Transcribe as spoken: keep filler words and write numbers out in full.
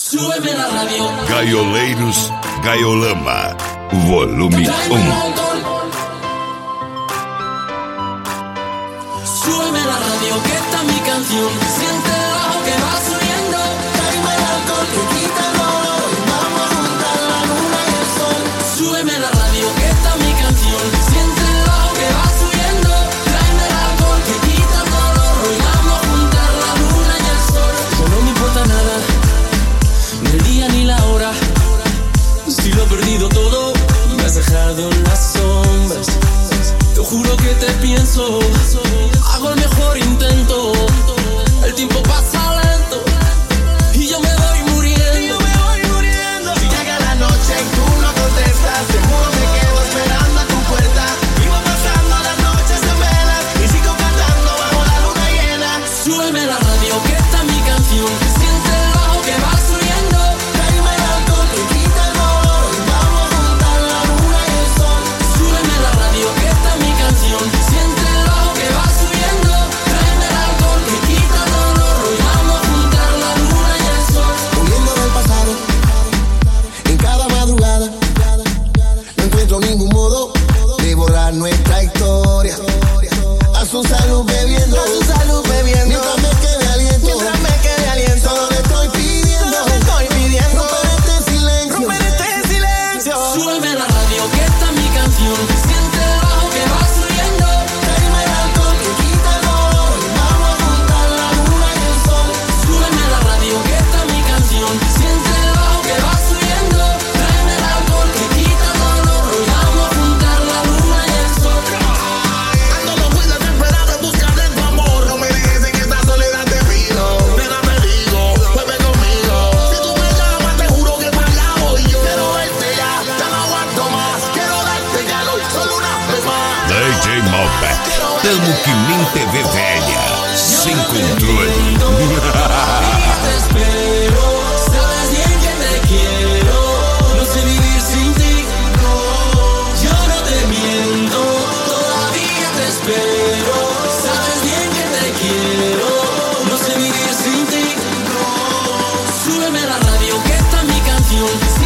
Súbeme la radio. Gaioleiros Gaiolama, volume um. Súbeme la radio, que esta es mi canción. Siente el bajo que va subiendo. Tráeme el alcohol que quita el dolor. Vamos a juntar la luna y el sol. Súbeme la radio, que esta es mi canción. Siente el bajo que va subiendo. Tráeme el alcohol que quita el dolor. Hoy vamos a juntar la luna y el sol. Ya no me importa nada, ni el día ni la hora. Si lo he perdido todo, me has dejado en las sombras. Te juro que te pienso, hago el mejor intento. El tiempo pasa lento y yo me voy muriendo. Y yo me voy muriendo. Si llega la noche y tú no contestas, seguro me quedo esperando a tu puerta. Vivo pasando las noches en velas y sigo cantando bajo la luna llena. Súbeme la radio, que esta es mi canción. Siente el bajo que va subiendo. Tráeme el alcohol que quita el dolor. Vamos a juntar la luna y el sol. Súbeme la radio, que esta es mi canción. Siente el bajo que va subiendo. Tráeme el alcohol que quita el dolor. Hoy vamos a juntar la luna y el sol. Huyendo del pasado, en cada madrugada, no encuentro ningún modo de borrar nuestra historia. A su salud bebiendo, a su salud bebiendo. Mientras me quede aliento, mientras me quede aliento. Solo le estoy pidiendo, solo le estoy pidiendo. Romper este silencio, romper este silencio. Súbeme la radio, que esta es mi canción. Siente el bajo que va subiendo. Tráeme el alcohol que quita el dolor. Vamos a juntar la luna y el sol. Súbeme la radio, que esta es mi canción. Siente el bajo que va subiendo. Tráeme el alcohol que quita el dolor. Hoy vamos a juntar la luna y el sol. Ando los fui desesperado en busca de tu amor. No me dejes en esta soledad, te pido. Nena, te digo, vuelve conmigo. Si tú me llamas, te juro que para allá voy yo. Quiero verte ya, ya no aguanto más. Quiero darte calor, solo una vez más. D J Malbec, tamo que nem T V velha, sem controle. Te espero, sabes bien que te quiero. No sé vivir sin ti. Yo no te miento, todavía te espero. Sabes bien que te quiero. No sé vivir sin ti. Súbeme la radio, que esta es mi canción.